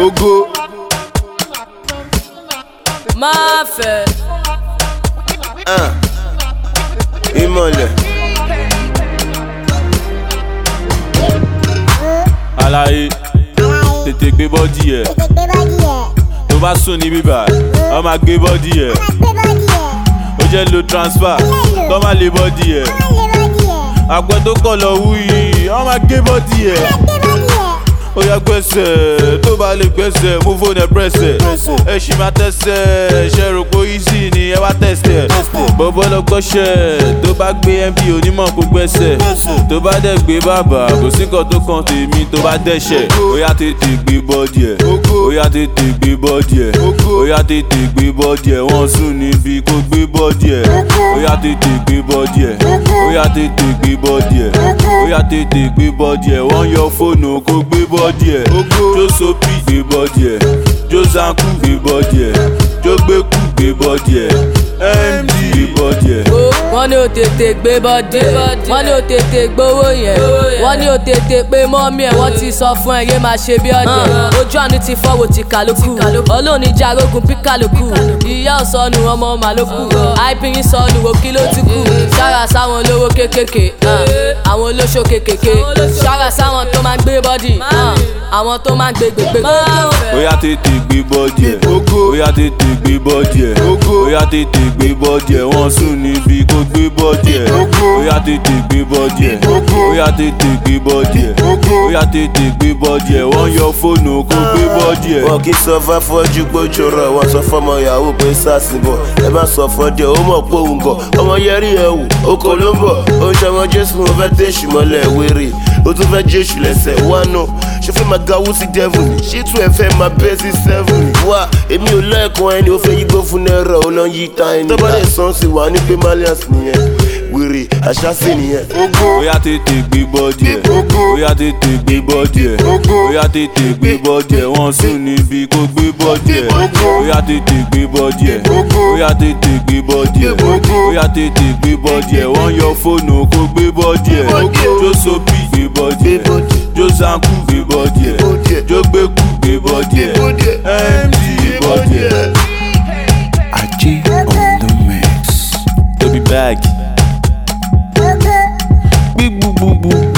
Ogo. Má fẹ́. Ìmọ̀lẹ̀. Àlàyé tètè gbé bọ́dì ẹ̀ tó bá sùn ní bíbá ọ máa gbé bọ́dì ẹ̀ ó jẹ́ lo transfer kọ́ máa lé bọ́dì ẹ̀ àgbẹ̀ tó kọ̀ lọ wú yìí ọ máa gbé bọ́dì ẹ̀ ó yá gbẹ́sẹ̀ tó bá lè gbẹ́sẹ̀ mú fóònù ẹ̀ pẹ́sẹ̀ ẹ ṣì máa tẹ́sẹ̀ ṣe rò pé easy ni ẹ wá tẹ́sẹ̀ bọ́bọ́ lọ gbọ́ṣẹ̀ tó bá gbé mp onímọ̀ kó gbẹ́sẹ̀ tó bá dẹ̀ gbé bàbà kò sí nǹkan tó kàn tèmi tó bá dẹ̀ṣẹ̀ ó yá tètè gbé bọ́dì ẹ̀ ó yá tètè gbé bọ́dì ẹ̀ ó yá tètè gbé bọ́dì ẹ̀ wọ́n sùn níbi kó gbé bọ́dì ẹ̀ ó yá tètè gbé bọ́dì ẹ̀ ó yá tètè gbé bọ́dì ẹ̀ ó yá tètè gbé bọ́dì ẹ̀ wọ́n yọ fóònù kó gbé bọ́dì ẹ̀ jó sopi gbé bọ́dì ẹ̀ jó zanku gbé bọ́dì ẹ̀ jó gbẹ́kú gbé bọ́dì ẹ̀ md gbé bọ́dì ẹ̀. Wọ́n ní o tètè gbé bọ́dì wọ́n ní o tètè gbówó yẹn wọ́n ní o tètè pé mọ́mí ẹ̀ wọ́n ti sọ fún ẹ yé máa ṣe bí ọ̀dẹ̀ ojú àánú ti fọwọ́ ti kàlókù olóòní jarogun píkàlókù ìyá ọ̀sọ́nu ọmọ màlókù àìpín sọnù wò kí ló ti kù ṣára sáwọn olówó kékèké àwọn olóṣó kékèké ṣára sáwọn tó máa ń gbé bọ́dì àwọn tó máa ń gbé gbégbé. Ó yá tètè gbé bọ́dì ẹ̀ ó yá tètè gbé bọ́dì ẹ̀ ó yá tètè gbé bọ́dì ẹ̀ wọ́n sùn níbi kó gbé bọ́dì ẹ̀ ó yá tètè gbé bọ́dì ẹ̀ ó yá tètè gbé bọ́dì ẹ̀ ó yá tètè gbé bọ́dì ẹ̀ wọ́n yọ fóònù kó gbé bọ́dì ẹ̀. Wọ́n kì í sọ fáfọ́jú gbójúrọ̀ wọ́n sọ fọ́mọ yahoo pé sars ń bọ̀ ẹ má sọ fọ́jọ́ ó mọ̀ pé òun gọ̀ ọmọ yẹrí ẹ̀ wò oko ló ń bọ̀ ó ń ṣọmọ jésù mo fẹ́ tẹ̀sù mọ́lẹ̀ wéré ó tún fẹ́ jésù lẹ́sẹ̀ wá náà ṣe fẹ́ máa ga wúsí devil ni ṣé tún ẹ fẹ́ máa bẹ́ sí seven ni wá èmi ò lẹ́ẹ̀kan ẹni ó fẹ́ yígbó fún náírà ó lọ yí ta ẹni tọ́bọ̀dẹ̀ sàn sí wà ní pé malians nìyẹn wèrè àṣàṣe nìyẹn. Ó yá tètè gbé bọ́dì ẹ̀ ó yá tètè gbé bọ́dì ẹ̀ ó yá tètè gbé bọ́dì ẹ̀ wọ́n sùn níbi kó gbé bọ́dì ẹ̀ ó yá tètè gbé bọ́dì ẹ̀ ó yá tètè gbé bọ́dì ẹ̀ ó yá tètè gbé bọ́dì ẹ̀ wọ́n yọ fóònù kó gbé bọ́dì ẹ̀ jó sopi gbé bọ́dì ẹ̀ jó zanku gbé bọ́dì ẹ̀ jó gbẹ́kú gbé bọ́dì ẹ̀ md gbé bọ́dì ẹ̀. Ajé on the mix. Tobi bag. Big boo boo boo.